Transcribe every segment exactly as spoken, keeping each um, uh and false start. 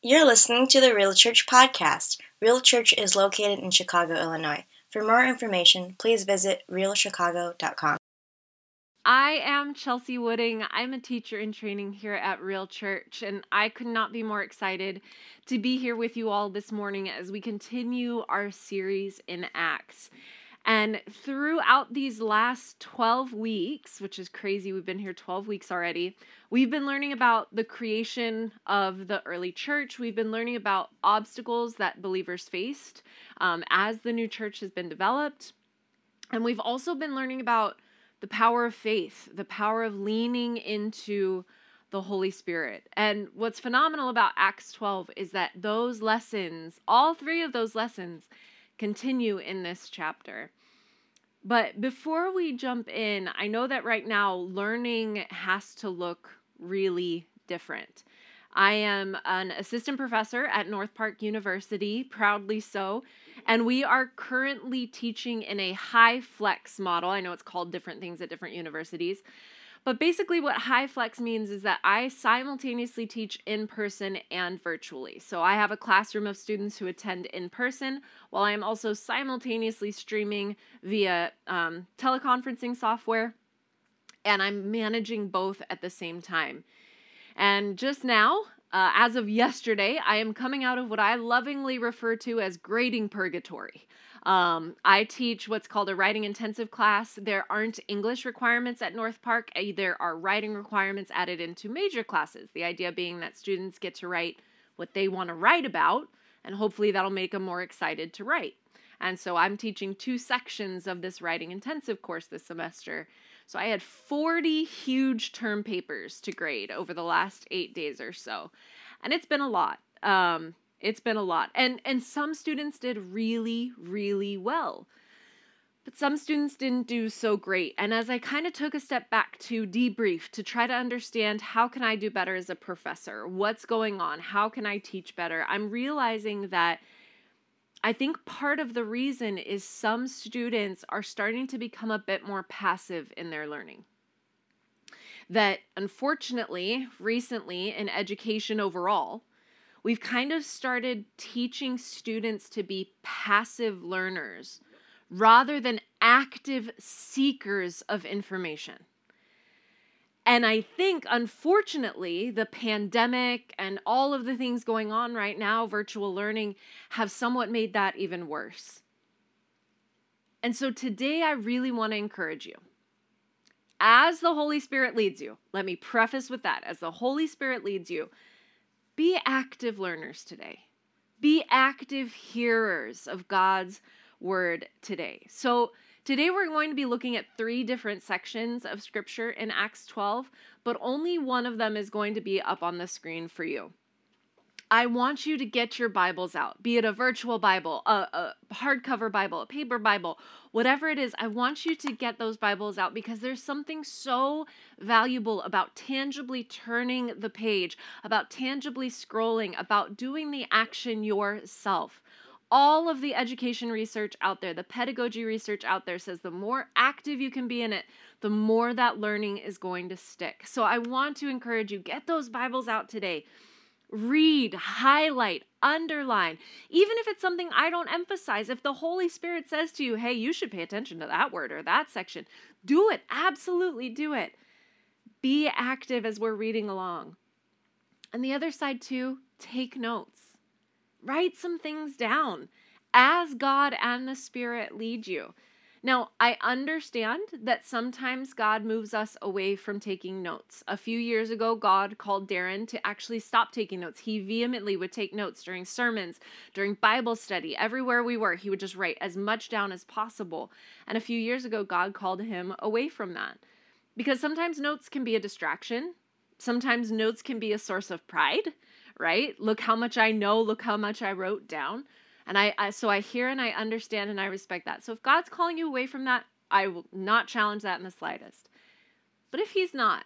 You're listening to the Real Church podcast. Real Church is located in Chicago, Illinois. For more information, please visit real chicago dot com. I am Chelsea Wooding. I'm a teacher in training here at Real Church, and I could not be more excited to be here with you all this morning as we continue our series in Acts. And throughout these last twelve weeks, which is crazy, we've been here twelve weeks already, we've been learning about the creation of the early church. We've been learning about obstacles that believers faced um, as the new church has been developed. And we've also been learning about the power of faith, the power of leaning into the Holy Spirit. And what's phenomenal about Acts twelve is that those lessons, all three of those lessons, continue in this chapter. But before we jump in, I know that right now learning has to look really different. I am an assistant professor at North Park University, proudly so, and we are currently teaching in a high flex model. I know it's called different things at different universities. But basically what high flex means is that I simultaneously teach in person and virtually. So I have a classroom of students who attend in person while I am also simultaneously streaming via um, teleconferencing software, and I'm managing both at the same time. And just now, uh, as of yesterday, I am coming out of what I lovingly refer to as grading purgatory. Um, I teach what's called a writing intensive class. There aren't English requirements at North Park. There are writing requirements added into major classes. The idea being that students get to write what they want to write about, and hopefully that'll make them more excited to write. And so I'm teaching two sections of this writing intensive course this semester. So I had forty huge term papers to grade over the last eight days or so. And it's been a lot. Um, It's been a lot. And and some students did really, really well. But some students didn't do so great. And as I kind of took a step back to debrief, to try to understand how can I do better as a professor? What's going on? How can I teach better? I'm realizing that I think part of the reason is some students are starting to become a bit more passive in their learning. That unfortunately, recently in education overall, we've kind of started teaching students to be passive learners rather than active seekers of information. And I think, unfortunately, the pandemic and all of the things going on right now, virtual learning, have somewhat made that even worse. And so today I really want to encourage you. As the Holy Spirit leads you, let me preface with that, as the Holy Spirit leads you, be active learners today. Be active hearers of God's word today. So today we're going to be looking at three different sections of scripture in Acts twelve, but only one of them is going to be up on the screen for you. I want you to get your Bibles out, be it a virtual Bible, a, a hardcover Bible, a paper Bible, whatever it is. I want you to get those Bibles out because there's something so valuable about tangibly turning the page, about tangibly scrolling, about doing the action yourself. All of the education research out there, the pedagogy research out there says the more active you can be in it, the more that learning is going to stick. So I want to encourage you, get those Bibles out today. Read, highlight, underline. Even if it's something I don't emphasize, if the Holy Spirit says to you, hey, you should pay attention to that word or that section, do it. Absolutely do it. Be active as we're reading along. And the other side too, take notes. Write some things down as God and the Spirit lead you. Now, I understand that sometimes God moves us away from taking notes. A few years ago, God called Darren to actually stop taking notes. He vehemently would take notes during sermons, during Bible study, everywhere we were. He would just write as much down as possible. And a few years ago, God called him away from that. Because sometimes notes can be a distraction. Sometimes notes can be a source of pride, right? Look how much I know. Look how much I wrote down. And I, I, so I hear and I understand and I respect that. So if God's calling you away from that, I will not challenge that in the slightest. But if he's not,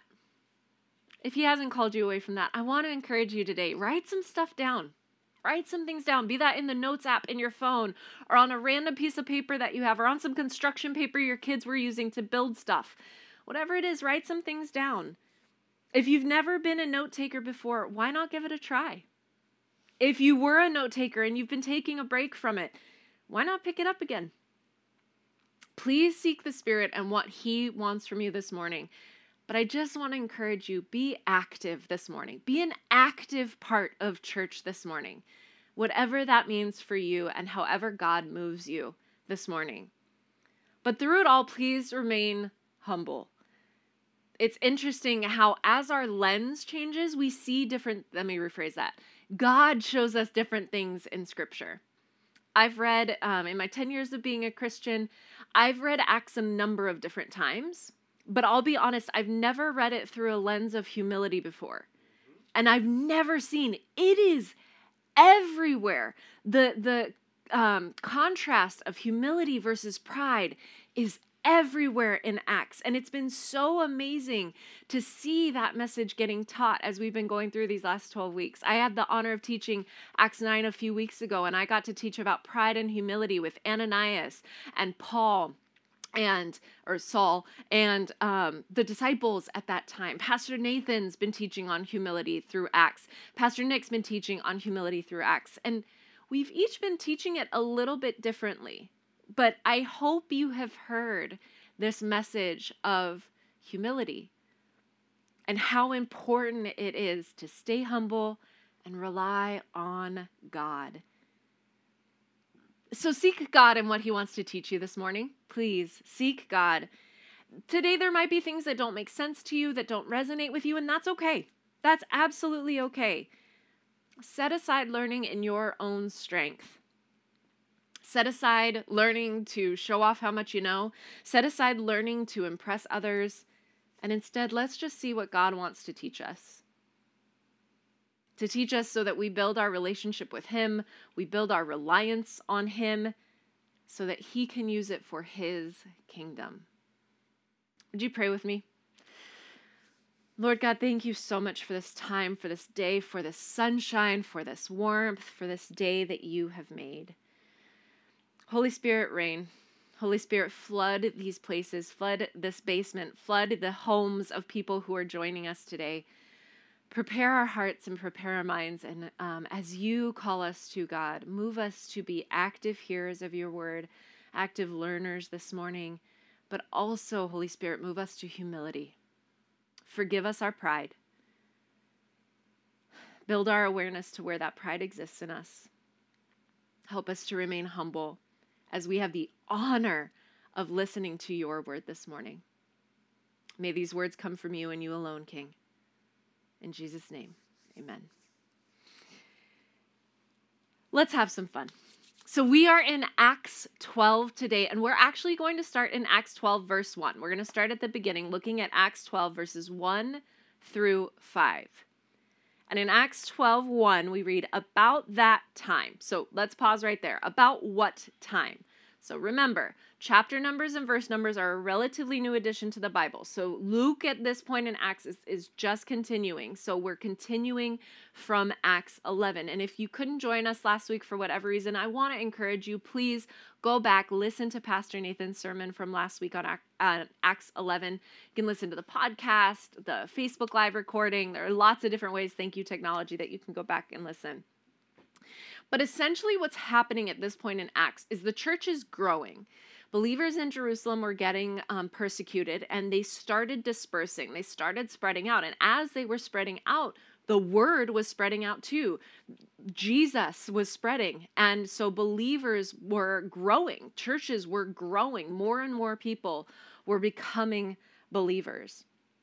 if he hasn't called you away from that, I want to encourage you today, write some stuff down. Write some things down. Be that in the notes app in your phone or on a random piece of paper that you have or on some construction paper your kids were using to build stuff. Whatever it is, write some things down. If you've never been a note taker before, why not give it a try? If you were a note taker and you've been taking a break from it, why not pick it up again? Please seek the Spirit and what He wants from you this morning. But I just want to encourage you, be active this morning. Be an active part of church this morning, whatever that means for you and however God moves you this morning. But through it all, please remain humble. It's interesting how as our lens changes, we see different, let me rephrase that. God shows us different things in Scripture. I've read, um, in my ten years of being a Christian, I've read Acts a number of different times. But I'll be honest, I've never read it through a lens of humility before. And I've never seen, it is everywhere. The, the um, contrast of humility versus pride is everywhere in Acts. And it's been so amazing to see that message getting taught as we've been going through these last twelve weeks. I had the honor of teaching Acts nine a few weeks ago, and I got to teach about pride and humility with Ananias and Paul and or Saul and um, the disciples at that time. Pastor Nathan's been teaching on humility through Acts. Pastor Nick's been teaching on humility through Acts. And we've each been teaching it a little bit differently. But I hope you have heard this message of humility and how important it is to stay humble and rely on God. So seek God and what He wants to teach you this morning. Please seek God. Today there might be things that don't make sense to you, that don't resonate with you, and that's okay. That's absolutely okay. Set aside learning in your own strength. Set aside learning to show off how much you know. Set aside learning to impress others. And instead, let's just see what God wants to teach us. To teach us so that we build our relationship with Him, we build our reliance on Him, so that He can use it for His kingdom. Would you pray with me? Lord God, thank you so much for this time, for this day, for this sunshine, for this warmth, for this day that you have made. Holy Spirit, reign. Holy Spirit, flood these places, flood this basement, flood the homes of people who are joining us today. Prepare our hearts and prepare our minds. And um, as you call us to, God, move us to be active hearers of your word, active learners this morning, but also, Holy Spirit, move us to humility. Forgive us our pride. Build our awareness to where that pride exists in us. Help us to remain humble as we have the honor of listening to your word this morning. May these words come from you and you alone, King. In Jesus' name, amen. Let's have some fun. So we are in Acts twelve today, and we're actually going to start in Acts twelve, verse one. We're going to start at the beginning, looking at Acts twelve, verses one through five. And in Acts twelve, one, we read, about that time. So let's pause right there. About what time? So remember, chapter numbers and verse numbers are a relatively new addition to the Bible. So Luke at this point in Acts is, is just continuing. So we're continuing from Acts eleven. And if you couldn't join us last week for whatever reason, I want to encourage you, please go back, listen to Pastor Nathan's sermon from last week on uh, Acts eleven. You can listen to the podcast, the Facebook Live recording. There are lots of different ways, thank you technology, that you can go back and listen. But essentially what's happening at this point in Acts is the church is growing. Believers in Jerusalem were getting um, persecuted, and they started dispersing. They started spreading out. And as they were spreading out, the word was spreading out too. Jesus was spreading. And so believers were growing. Churches were growing. More and more people were becoming believers.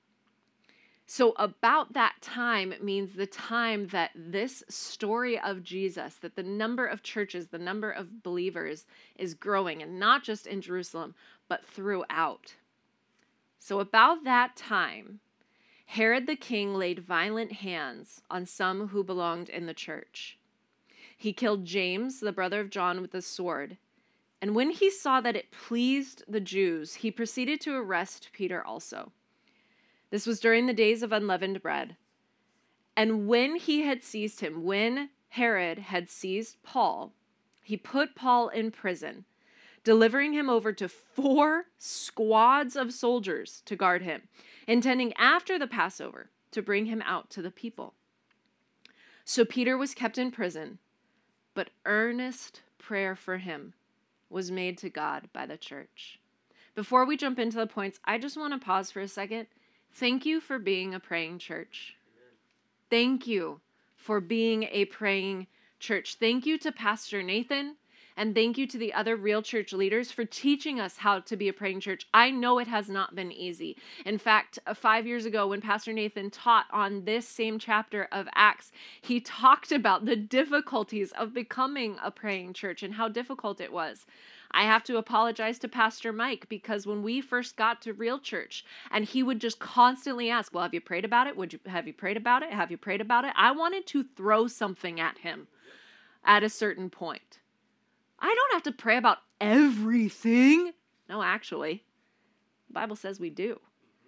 So about that time means the time that this story of Jesus, that the number of churches, the number of believers is growing, and not just in Jerusalem, but throughout. So about that time, Herod the king laid violent hands on some who belonged in the church. He killed James, the brother of John, with a sword. And when he saw that it pleased the Jews, he proceeded to arrest Peter also. This was during the days of unleavened bread. And when he had seized him, when Herod had seized Paul, he put Paul in prison, delivering him over to four squads of soldiers to guard him, intending after the Passover to bring him out to the people. So Peter was kept in prison, but earnest prayer for him was made to God by the church. Before we jump into the points, I just want to pause for a second. Thank you for being a praying church. Thank you for being a praying church. Thank you to Pastor Nathan, and thank you to the other Real Church leaders for teaching us how to be a praying church. I know it has not been easy. In fact, uh, five years ago when Pastor Nathan taught on this same chapter of Acts, he talked about the difficulties of becoming a praying church and how difficult it was. I have to apologize to Pastor Mike because when we first got to Real Church and he would just constantly ask, well, have you prayed about it? Would you, have you prayed about it? Have you prayed about it? I wanted to throw something at him at a certain point. I don't have to pray about everything. No, actually, the Bible says we do.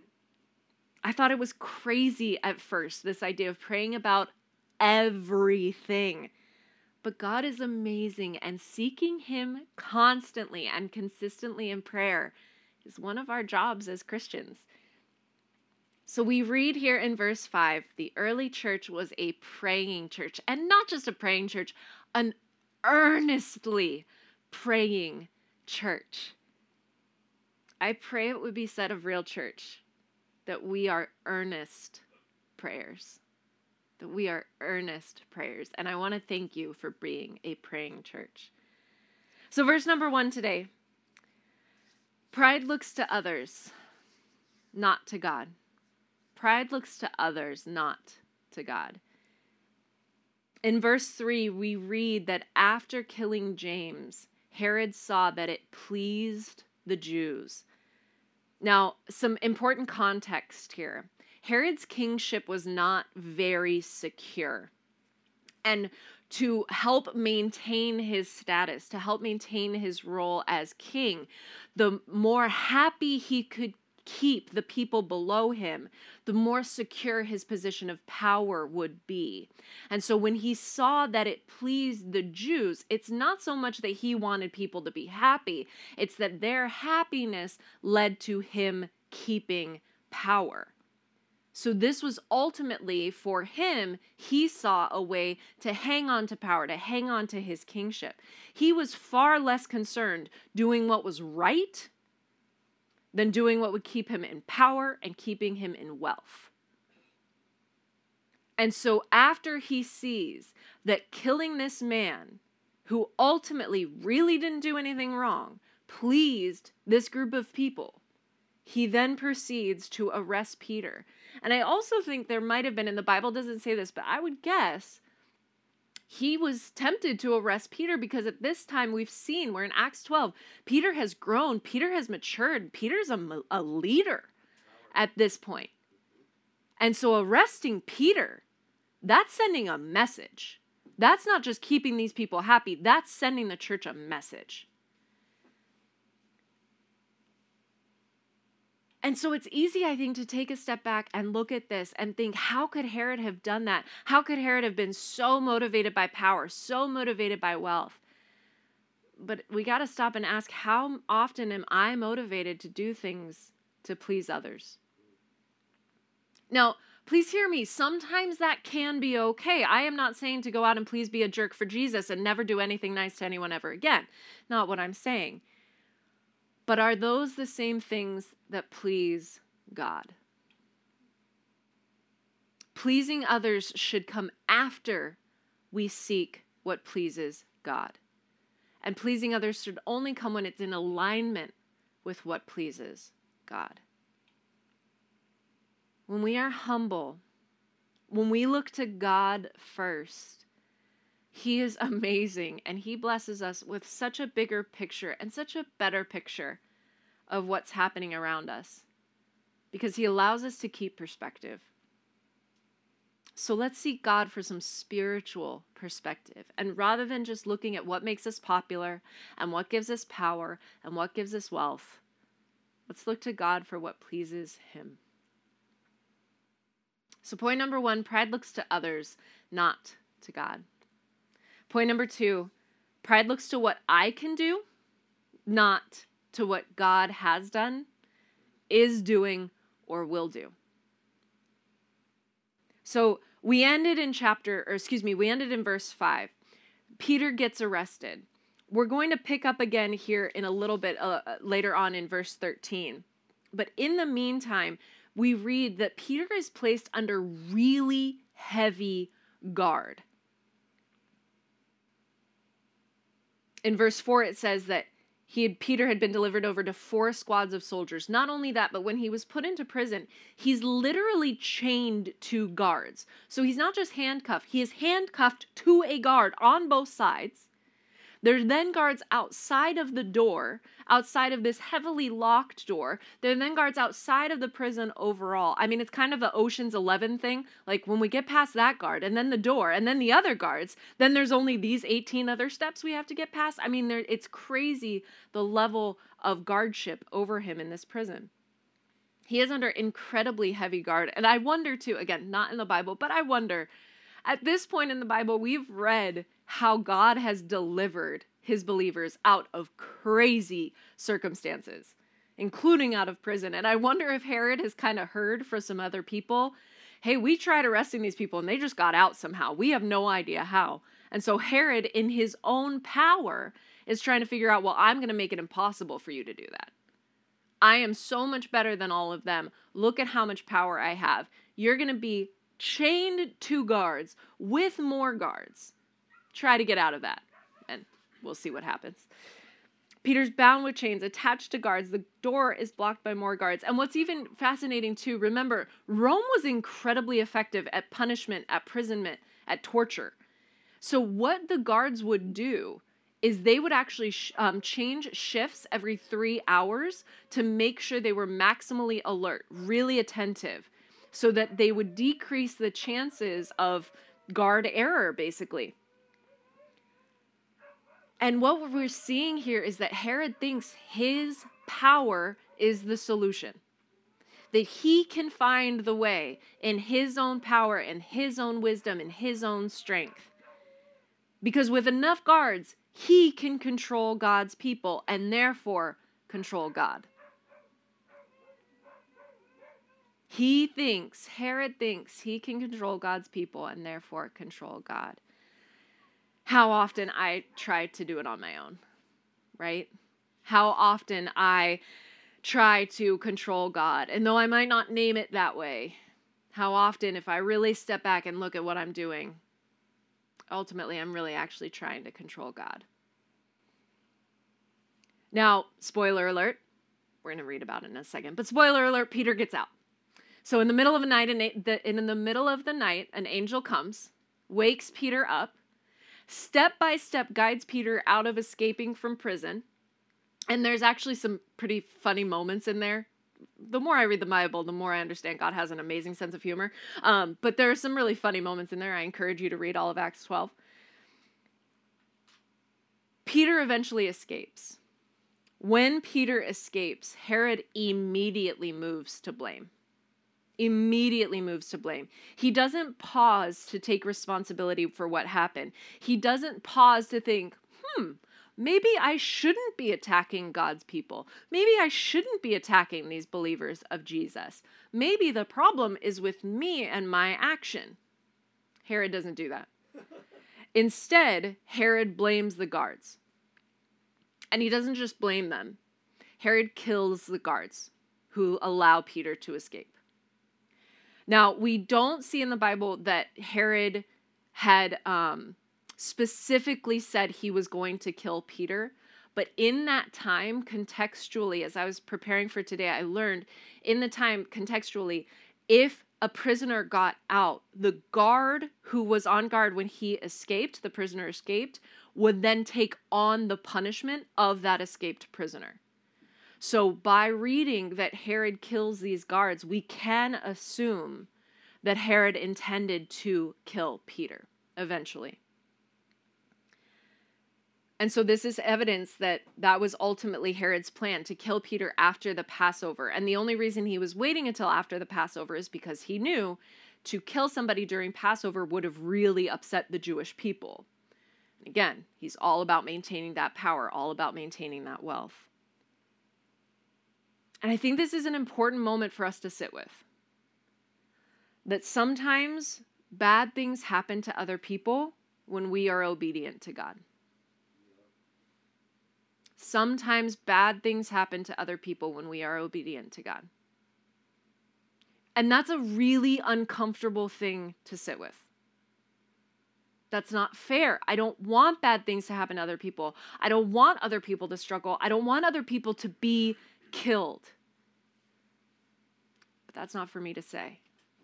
I thought it was crazy at first, this idea of praying about everything. But God is amazing, and seeking him constantly and consistently in prayer is one of our jobs as Christians. So we read here in verse five, the early church was a praying church, and not just a praying church, an earnestly praying church. I pray it would be said of Real Church that we are earnest prayers. That we are earnest prayers. And I want to thank you for being a praying church. So verse number one today. Pride looks to others, not to God. Pride looks to others, not to God. In verse three, we read that after killing James, Herod saw that it pleased the Jews. Now, some important context here. Herod's kingship was not very secure. And to help maintain his status, to help maintain his role as king, the more happy he could keep the people below him, the more secure his position of power would be. And so when he saw that it pleased the Jews, it's not so much that he wanted people to be happy, it's that their happiness led to him keeping power. So this was ultimately, for him, he saw a way to hang on to power, to hang on to his kingship. He was far less concerned doing what was right than doing what would keep him in power and keeping him in wealth. And so after he sees that killing this man, who ultimately really didn't do anything wrong, pleased this group of people, he then proceeds to arrest Peter. And I also think there might have been, and the Bible doesn't say this, but I would guess he was tempted to arrest Peter because at this time we've seen, we're in Acts twelve, Peter has grown, Peter has matured, Peter's a, a leader at this point. And so arresting Peter, that's sending a message. That's not just keeping these people happy, that's sending the church a message. And so it's easy, I think, to take a step back and look at this and think, how could Herod have done that? How could Herod have been so motivated by power, so motivated by wealth? But we got to stop and ask, how often am I motivated to do things to please others? Now, please hear me. Sometimes that can be okay. I am not saying to go out and please be a jerk for Jesus and never do anything nice to anyone ever again. Not what I'm saying. But are those the same things that please God? Pleasing others should come after we seek what pleases God. And pleasing others should only come when it's in alignment with what pleases God. When we are humble, when we look to God first, He is amazing, and He blesses us with such a bigger picture and such a better picture of what's happening around us because He allows us to keep perspective. So let's seek God for some spiritual perspective. And rather than just looking at what makes us popular and what gives us power and what gives us wealth, let's look to God for what pleases Him. So point number one, pride looks to others, not to God. Point number two, pride looks to what I can do, not to what God has done, is doing, or will do. So we ended in chapter, or excuse me, we ended in verse five. Peter gets arrested. We're going to pick up again here in a little bit uh, later on in verse thirteen. But in the meantime, we read that Peter is placed under really heavy guard. In verse four, it says that he had, Peter had been delivered over to four squads of soldiers. Not only that, but when he was put into prison, he's literally chained to guards. So he's not just handcuffed, he is handcuffed to a guard on both sides. There are then guards outside of the door, outside of this heavily locked door. There are then guards outside of the prison overall. I mean, it's kind of the Ocean's Eleven thing. Like when we get past that guard and then the door and then the other guards, then there's only these eighteen other steps we have to get past. I mean, there, it's crazy the level of guardship over him in this prison. He is under incredibly heavy guard. And I wonder too, again, not in the Bible, but I wonder, at this point in the Bible, we've read how God has delivered his believers out of crazy circumstances, including out of prison. And I wonder if Herod has kind of heard from some other people, hey, we tried arresting these people and they just got out somehow. We have no idea how. And so Herod, in his own power, is trying to figure out, well, I'm going to make it impossible for you to do that. I am so much better than all of them. Look at how much power I have. You're going to be chained to guards with more guards. Try to get out of that, and we'll see what happens. Peter's bound with chains, attached to guards. The door is blocked by more guards. And what's even fascinating too, remember, Rome was incredibly effective at punishment, at imprisonment, at torture. So what the guards would do is they would actually sh- um, change shifts every three hours to make sure they were maximally alert, really attentive, so that they would decrease the chances of guard error, basically. And what we're seeing here is that Herod thinks his power is the solution. That he can find the way in his own power and his own wisdom and his own strength. Because with enough guards, he can control God's people and therefore control God. He thinks, Herod thinks he can control God's people and therefore control God. How often I try to do it on my own, right? How often I try to control God. And though I might not name it that way, how often if I really step back and look at what I'm doing, ultimately I'm really actually trying to control God. Now, spoiler alert, we're going to read about it in a second, but spoiler alert, Peter gets out. So in the middle of the night, in the middle of the night, an angel comes, wakes Peter up, step by step guides Peter out of escaping from prison. And there's actually some pretty funny moments in there. The more I read the Bible, the more I understand God has an amazing sense of humor. Um, but there are some really funny moments in there. I encourage you to read all of Acts twelve. Peter eventually escapes. When Peter escapes, Herod immediately moves to blame. Immediately moves to blame. He doesn't pause to take responsibility for what happened. He doesn't pause to think, hmm, maybe I shouldn't be attacking God's people. Maybe I shouldn't be attacking these believers of Jesus. Maybe the problem is with me and my action. Herod doesn't do that. Instead, Herod blames the guards. And he doesn't just blame them. Herod kills the guards who allow Peter to escape. Now, we don't see in the Bible that Herod had um, specifically said he was going to kill Peter. But in that time, contextually, as I was preparing for today, I learned in the time, contextually, if a prisoner got out, the guard who was on guard when he escaped, the prisoner escaped, would then take on the punishment of that escaped prisoner. So by reading that Herod kills these guards, we can assume that Herod intended to kill Peter eventually. And so this is evidence that that was ultimately Herod's plan, to kill Peter after the Passover. And the only reason he was waiting until after the Passover is because he knew to kill somebody during Passover would have really upset the Jewish people. Again, he's all about maintaining that power, all about maintaining that wealth. And I think this is an important moment for us to sit with. that sometimes bad things happen to other people when we are obedient to God. Sometimes bad things happen to other people when we are obedient to God. And that's a really uncomfortable thing to sit with. That's not fair. I don't want bad things to happen to other people. I don't want other people to struggle. I don't want other people to be killed. But that's not for me to say.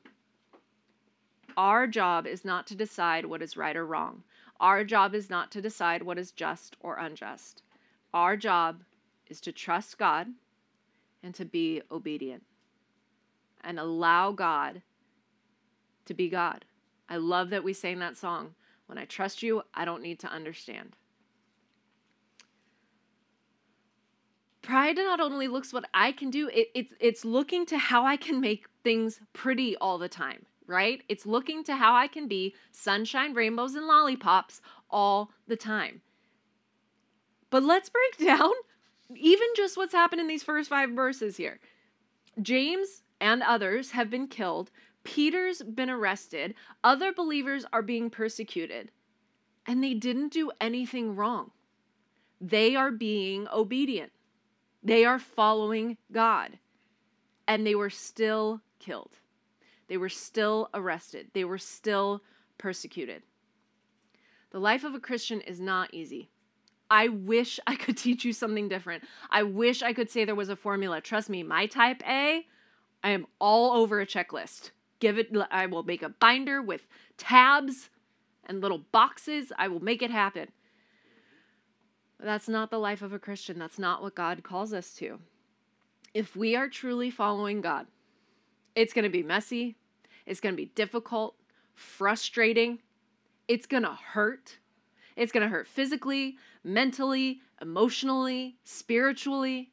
Our job is not to decide what is right or wrong. Our job is not to decide what is just or unjust. Our job is to trust God and to be obedient and allow God to be God. I love that we sang that song. When I trust you, I don't need to understand. Pride not only looks what I can do, it, it's, it's looking to how I can make things pretty all the time, right? It's looking to how I can be sunshine, rainbows, and lollipops all the time. But let's break down even just what's happened in these first five verses here. James and others have been killed. Peter's been arrested. Other believers are being persecuted. And they didn't do anything wrong. They are being obedient. They are following God. And they were still killed. They were still arrested. They were still persecuted. The life of a Christian is not easy. I wish I could teach you something different. I wish I could say there was a formula. Trust me, my type A, I am all over a checklist. Give it, I will make a binder with tabs and little boxes. I will make it happen. But that's not the life of a Christian. That's not what God calls us to. If we are truly following God, it's going to be messy. It's going to be difficult, frustrating. It's going to hurt. It's going to hurt physically, mentally, emotionally, spiritually.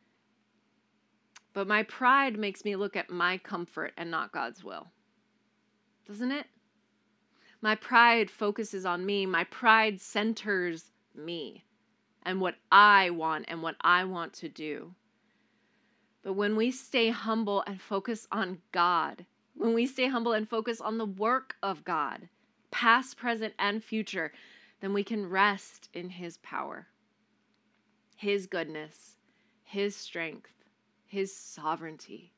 But my pride makes me look at my comfort and not God's will. Doesn't it? My pride focuses on me. My pride centers me and what I want and what I want to do. But when we stay humble and focus on God, when we stay humble and focus on the work of God, past, present, and future, then we can rest in His power, His goodness, His strength, His sovereignty.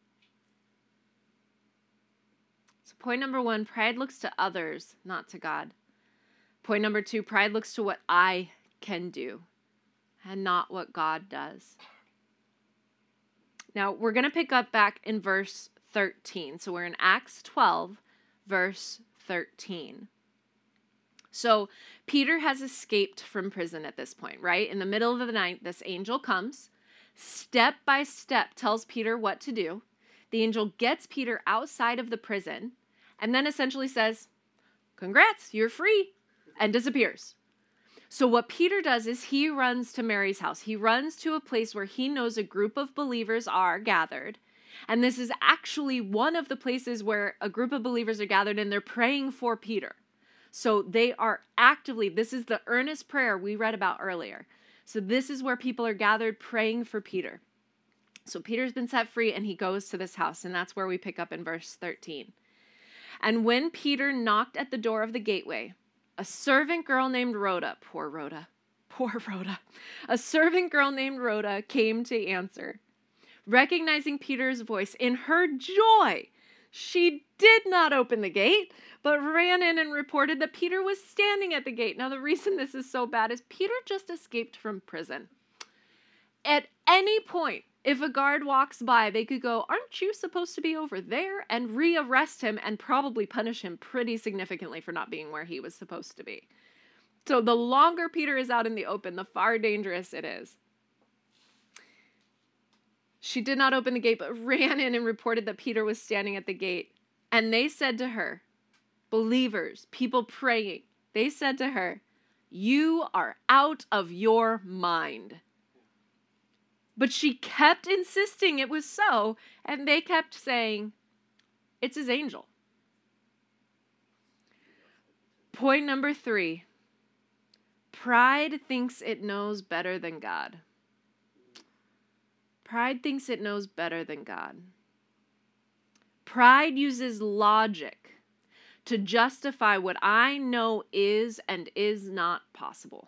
So point number one, pride looks to others, not to God. Point number two, pride looks to what I can do and not what God does. Now, we're going to pick up back in verse thirteen. So we're in Acts twelve, verse thirteen. So Peter has escaped from prison at this point, right? In the middle of the night, this angel comes, step by step tells Peter what to do. The angel gets Peter outside of the prison and then essentially says, congrats, you're free, and disappears. So what Peter does is he runs to Mary's house. He runs to a place where he knows a group of believers are gathered. And this is actually one of the places where a group of believers are gathered and they're praying for Peter. So they are actively, this is the earnest prayer we read about earlier. So this is where people are gathered praying for Peter. So Peter's been set free and he goes to this house, and that's where we pick up in verse thirteen. And when Peter knocked at the door of the gateway, a servant girl named Rhoda, poor Rhoda, poor Rhoda, a servant girl named Rhoda came to answer. Recognizing Peter's voice, in her joy, she did not open the gate, but ran in and reported that Peter was standing at the gate. Now, the reason this is so bad is Peter just escaped from prison. At any point, if a guard walks by, they could go, aren't you supposed to be over there? And rearrest him and probably punish him pretty significantly for not being where he was supposed to be. So the longer Peter is out in the open, the far dangerous it is. She did not open the gate, but ran in and reported that Peter was standing at the gate. And they said to her, believers, people praying, they said to her, you are out of your mind. But she kept insisting it was so, and they kept saying, it's his angel. Point number three, pride thinks it knows better than God. Pride thinks it knows better than God. Pride uses logic to justify what I know is and is not possible.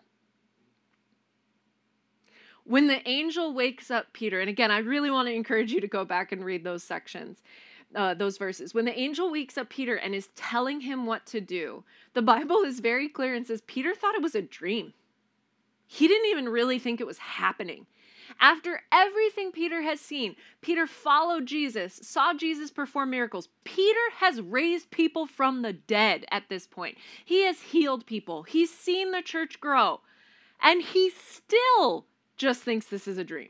When the angel wakes up Peter, and again, I really want to encourage you to go back and read those sections, uh, those verses. When the angel wakes up Peter and is telling him what to do, the Bible is very clear and says Peter thought it was a dream. He didn't even really think it was happening. After everything Peter has seen, Peter followed Jesus, saw Jesus perform miracles. Peter has raised people from the dead at this point. He has healed people. He's seen the church grow. And he still just thinks this is a dream.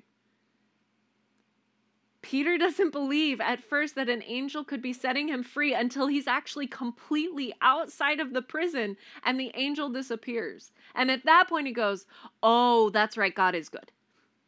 Peter doesn't believe at first that an angel could be setting him free until he's actually completely outside of the prison and the angel disappears. And at that point he goes, oh, that's right, God is good.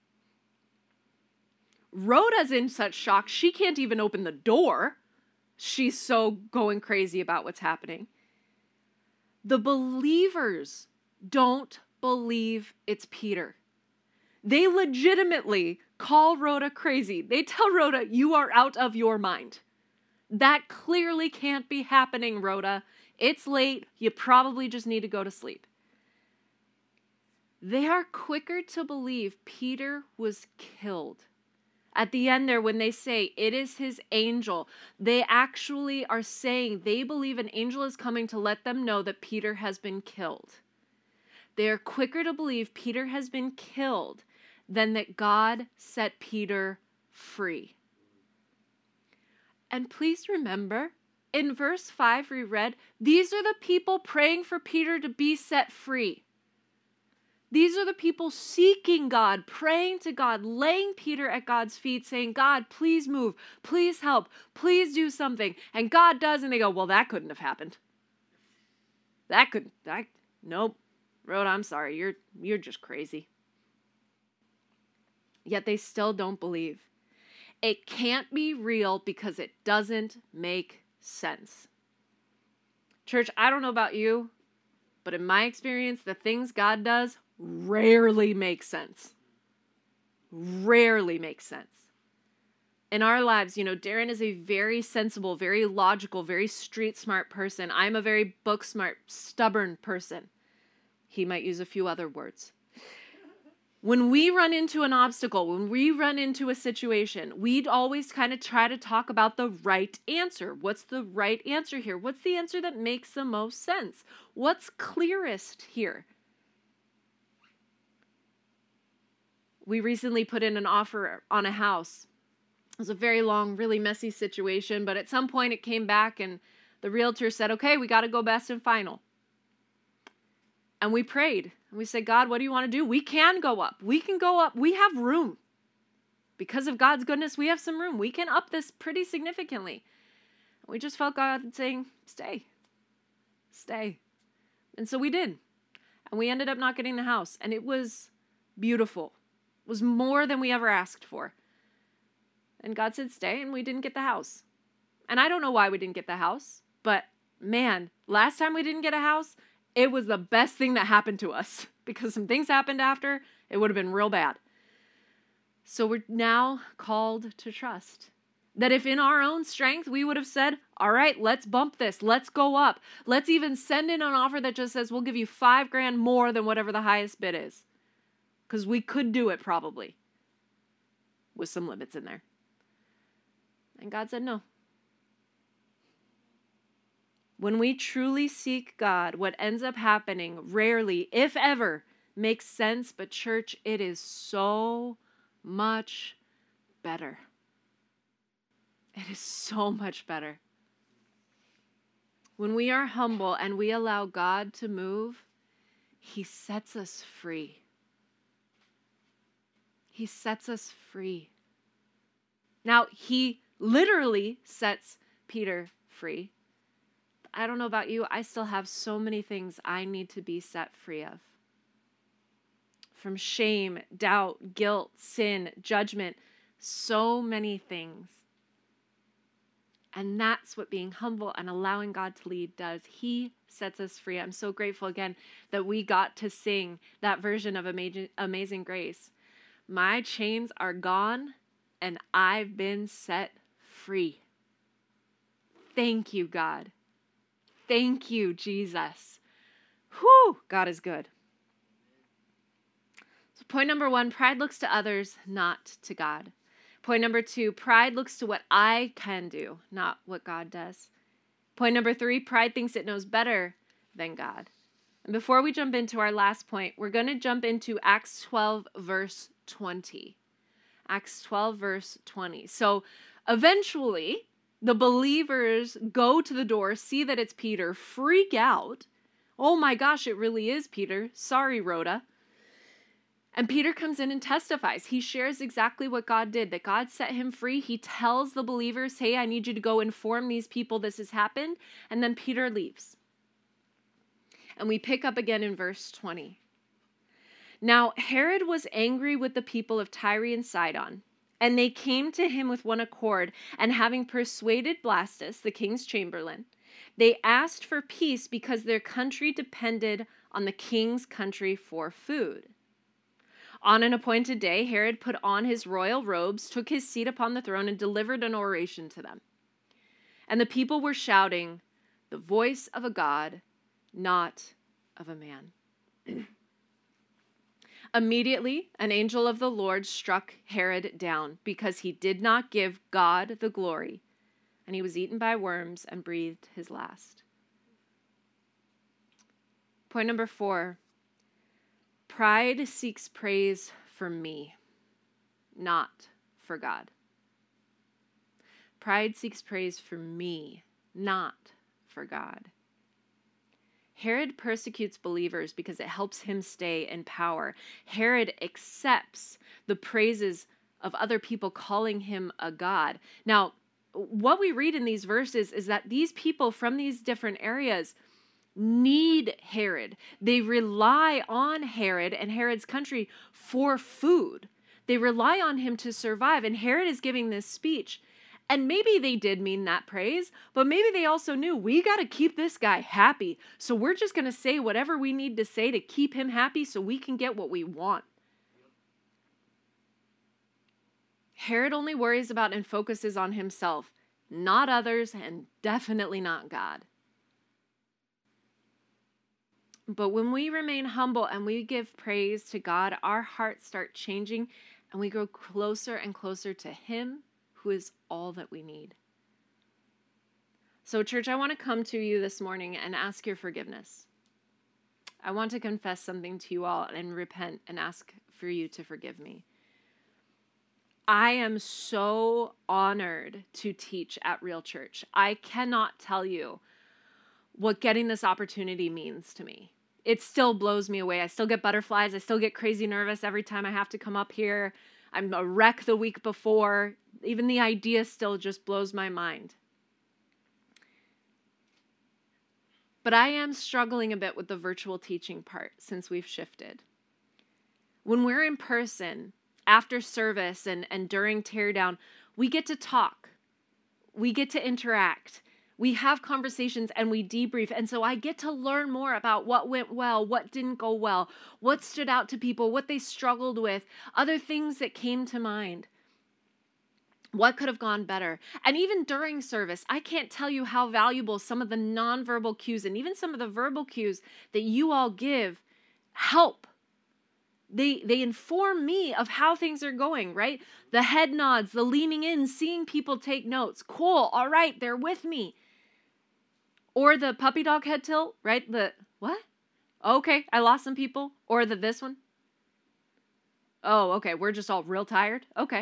Rhoda's in such shock, she can't even open the door. She's so going crazy about what's happening. The believers don't believe it's Peter. They legitimately call Rhoda crazy. They tell Rhoda, you are out of your mind. That clearly can't be happening, Rhoda. It's late. You probably just need to go to sleep. They are quicker to believe Peter was killed. At the end there, when they say it is his angel, they actually are saying they believe an angel is coming to let them know that Peter has been killed. They are quicker to believe Peter has been killed than that God set Peter free. And please remember, in verse five we read, these are the people praying for Peter to be set free. These are the people seeking God, praying to God, laying Peter at God's feet, saying, God, please move, please help, please do something. And God does, and they go, well, that couldn't have happened. That could, that, nope. Rhoda, I'm sorry, you're, you're just crazy. Yet they still don't believe. It can't be real because it doesn't make sense. Church, I don't know about you, but in my experience, the things God does rarely make sense. Rarely makes sense. In our lives, you know, Darren is a very sensible, very logical, very street smart person. I'm a very book smart, stubborn person. He might use a few other words. When we run into an obstacle, when we run into a situation, we'd always kind of try to talk about the right answer. What's the right answer here? What's the answer that makes the most sense? What's clearest here? We recently put in an offer on a house. It was a very long, really messy situation, but at some point it came back and the realtor said, okay, we got to go best and final. And we prayed. And we said, God, what do you want to do? We can go up. We can go up. We have room. Because of God's goodness, we have some room. We can up this pretty significantly. We just felt God saying, stay. Stay. And so we did. And we ended up not getting the house. And it was beautiful. It was more than we ever asked for. And God said, stay. And we didn't get the house. And I don't know why we didn't get the house. But man, last time we didn't get a house, it was the best thing that happened to us because some things happened after. It would have been real bad. So we're now called to trust that if in our own strength, we would have said, all right, let's bump this. Let's go up. Let's even send in an offer that just says, we'll give you five grand more than whatever the highest bid is. Because we could do it probably with some limits in there. And God said, no. When we truly seek God, what ends up happening rarely, if ever, makes sense. But church, it is so much better. It is so much better. When we are humble and we allow God to move, He sets us free. He sets us free. Now, He literally sets Peter free. I don't know about you, I still have so many things I need to be set free of. From shame, doubt, guilt, sin, judgment, so many things. And that's what being humble and allowing God to lead does. He sets us free. I'm so grateful again that we got to sing that version of Amazing, Amazing Grace. My chains are gone and I've been set free. Thank you, God. Thank you, Jesus. Whew, God is good. So point number one, pride looks to others, not to God. Point number two, pride looks to what I can do, not what God does. Point number three, pride thinks it knows better than God. And before we jump into our last point, we're going to jump into Acts twelve, verse twenty. Acts twelve, verse twenty. So eventually, the believers go to the door, see that it's Peter, freak out. Oh my gosh, it really is Peter. Sorry, Rhoda. And Peter comes in and testifies. He shares exactly what God did, that God set him free. He tells the believers, hey, I need you to go inform these people this has happened. And then Peter leaves. And we pick up again in verse twenty. Now Herod was angry with the people of Tyre and Sidon, and they came to him with one accord, and having persuaded Blastus, the king's chamberlain, they asked for peace because their country depended on the king's country for food. On an appointed day, Herod put on his royal robes, took his seat upon the throne, and delivered an oration to them. And the people were shouting, the voice of a God, not of a man. Immediately, an angel of the Lord struck Herod down because he did not give God the glory, and he was eaten by worms and breathed his last. Point number four. Pride seeks praise for me, not for God. Pride seeks praise for me, not for God. Herod persecutes believers because it helps him stay in power. Herod accepts the praises of other people calling him a god. Now, what we read in these verses is that these people from these different areas need Herod. They rely on Herod and Herod's country for food. They rely on him to survive. And Herod is giving this speech. And maybe they did mean that praise, but maybe they also knew we got to keep this guy happy. So we're just going to say whatever we need to say to keep him happy so we can get what we want. Herod only worries about and focuses on himself, not others, and definitely not God. But when we remain humble and we give praise to God, our hearts start changing and we grow closer and closer to Him, who is all that we need. So, church, I want to come to you this morning and ask your forgiveness. I want to confess something to you all and repent and ask for you to forgive me. I am so honored to teach at Real Church. I cannot tell you what getting this opportunity means to me. It still blows me away. I still get butterflies. I still get crazy nervous every time I have to come up here. I'm a wreck the week before. Even the idea still just blows my mind. But I am struggling a bit with the virtual teaching part since we've shifted. When we're in person, after service and, and during teardown, we get to talk. We get to interact. We have conversations and we debrief. And so I get to learn more about what went well, what didn't go well, what stood out to people, what they struggled with, other things that came to mind. What could have gone better? And even during service, I can't tell you how valuable some of the nonverbal cues and even some of the verbal cues that you all give help. They they inform me of how things are going, right? The head nods, the leaning in, seeing people take notes. Cool, all right, they're with me. Or the puppy dog head tilt, right? The, what? Okay, I lost some people. Or the this one. Oh, okay, we're just all real tired. Okay.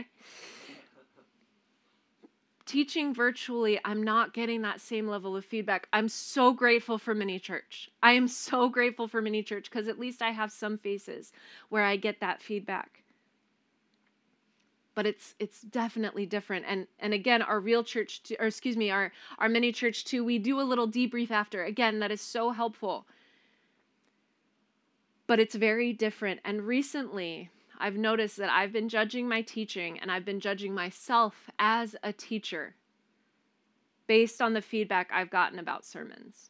Teaching virtually, I'm not getting that same level of feedback. I'm so grateful for Mini Church. I am so grateful for Mini Church because at least I have some faces where I get that feedback. But it's it's definitely different. And and again, our Real Church, too, or excuse me, our, our Mini Church too, we do a little debrief after. Again, that is so helpful. But it's very different. And recently, I've noticed that I've been judging my teaching and I've been judging myself as a teacher based on the feedback I've gotten about sermons.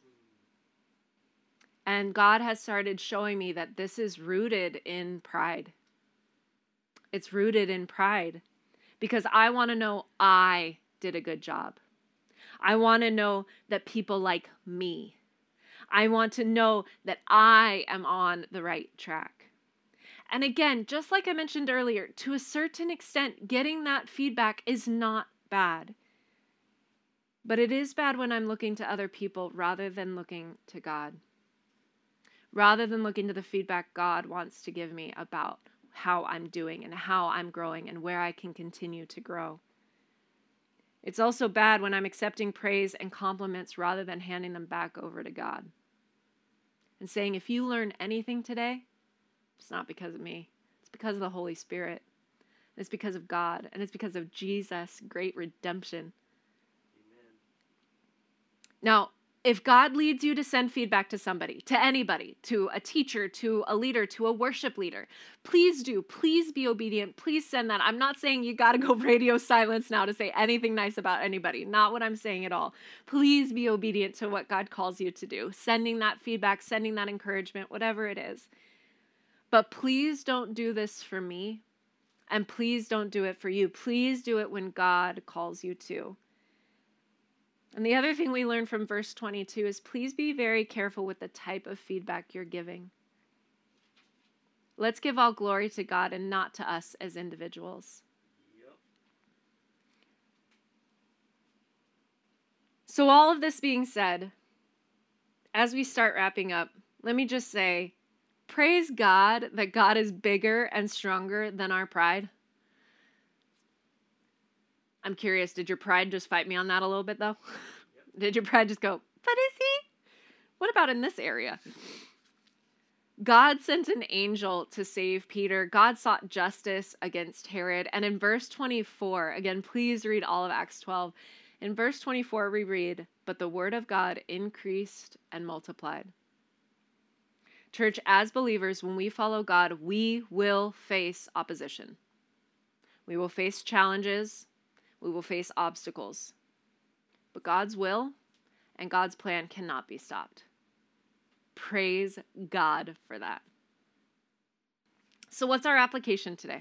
And God has started showing me that this is rooted in pride. It's rooted in pride because I want to know I did a good job. I want to know that people like me. I want to know that I am on the right track. And again, just like I mentioned earlier, to a certain extent, getting that feedback is not bad. But it is bad when I'm looking to other people rather than looking to God. Rather than looking to the feedback God wants to give me about how I'm doing and how I'm growing and where I can continue to grow. It's also bad when I'm accepting praise and compliments rather than handing them back over to God and saying, if you learn anything today, it's not because of me. It's because of the Holy Spirit. It's because of God, and it's because of Jesus' great redemption. Amen. Now, if God leads you to send feedback to somebody, to anybody, to a teacher, to a leader, to a worship leader, please do. Please be obedient. Please send that. I'm not saying you got to go radio silence now to say anything nice about anybody. Not what I'm saying at all. Please be obedient to what God calls you to do. Sending that feedback, sending that encouragement, whatever it is. But please don't do this for me. And please don't do it for you. Please do it when God calls you to. And the other thing we learn from verse twenty-two is please be very careful with the type of feedback you're giving. Let's give all glory to God and not to us as individuals. Yep. So all of this being said, as we start wrapping up, let me just say, praise God that God is bigger and stronger than our pride. I'm curious, did your pride just fight me on that a little bit, though? Yep. Did your pride just go, but is he? What about in this area? God sent an angel to save Peter. God sought justice against Herod. And in verse twenty-four, again, please read all of Acts twelve. In verse twenty-four, we read, but the word of God increased and multiplied. Church, as believers, when we follow God, we will face opposition. We will face challenges. We will face obstacles. But God's will and God's plan cannot be stopped. Praise God for that. So what's our application today?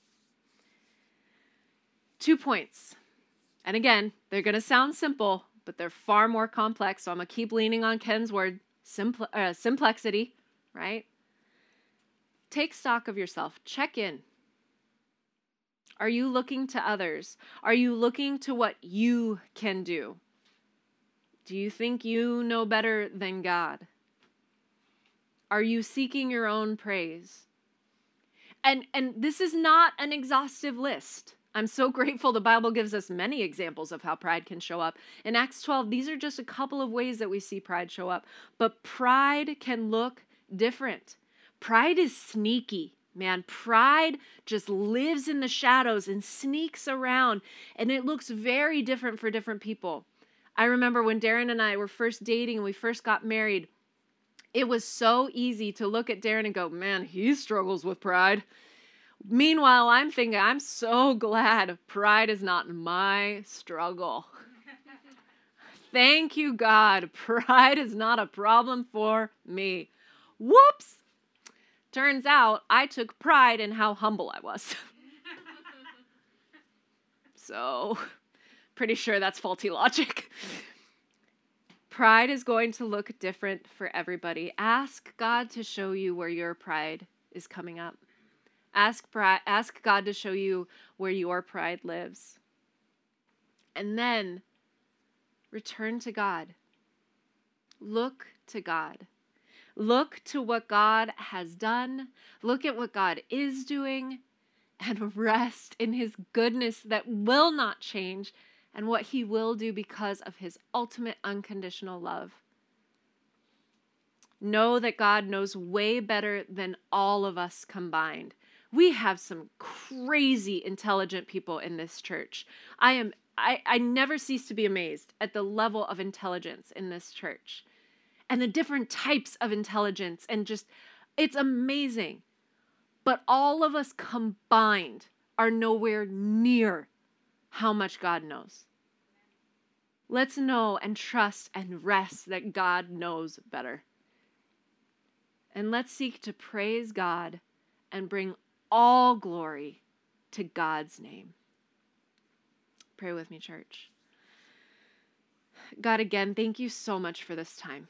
Two points. And again, they're going to sound simple, but they're far more complex. So I'm going to keep leaning on Ken's word, simpl- uh, simplexity, right? Take stock of yourself. Check in. Are you looking to others? Are you looking to what you can do? Do you think you know better than God? Are you seeking your own praise? And, and this is not an exhaustive list. I'm so grateful the Bible gives us many examples of how pride can show up. In Acts twelve, these are just a couple of ways that we see pride show up. But pride can look different. Pride is sneaky. Man, pride just lives in the shadows and sneaks around, and it looks very different for different people. I remember when Darren and I were first dating and we first got married, it was so easy to look at Darren and go, man, he struggles with pride. Meanwhile, I'm thinking, I'm so glad pride is not my struggle. Thank you, God. Pride is not a problem for me. Whoops. Turns out I took pride in how humble I was. So, pretty sure that's faulty logic. Pride is going to look different for everybody. Ask God to show you where your pride is coming up. Ask, pride, ask God to show you where your pride lives. And then return to God. Look to God. Look to what God has done. Look at what God is doing and rest in his goodness that will not change and what he will do because of his ultimate unconditional love. Know that God knows way better than all of us combined. We have some crazy intelligent people in this church. I am I, I never cease to be amazed at the level of intelligence in this church. And the different types of intelligence, and just, it's amazing. But all of us combined are nowhere near how much God knows. Let's know and trust and rest that God knows better. And let's seek to praise God and bring all glory to God's name. Pray with me, church. God, again, thank you so much for this time.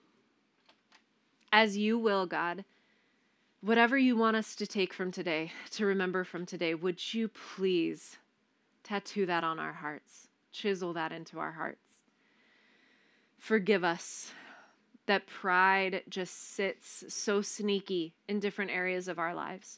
As you will, God, whatever you want us to take from today, to remember from today, would you please tattoo that on our hearts, chisel that into our hearts. Forgive us that pride just sits so sneaky in different areas of our lives.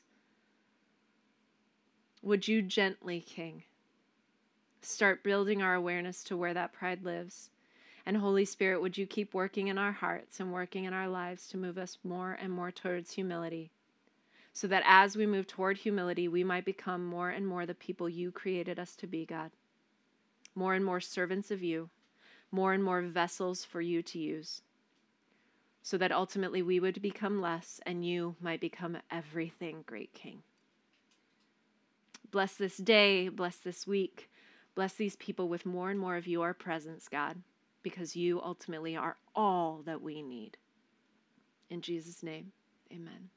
Would you gently, King, start building our awareness to where that pride lives? And Holy Spirit, would you keep working in our hearts and working in our lives to move us more and more towards humility, so that as we move toward humility, we might become more and more the people you created us to be, God. More and more servants of you, more and more vessels for you to use, so that ultimately we would become less and you might become everything, great King. Bless this day, bless this week, bless these people with more and more of your presence, God, because you ultimately are all that we need. In Jesus' name, amen.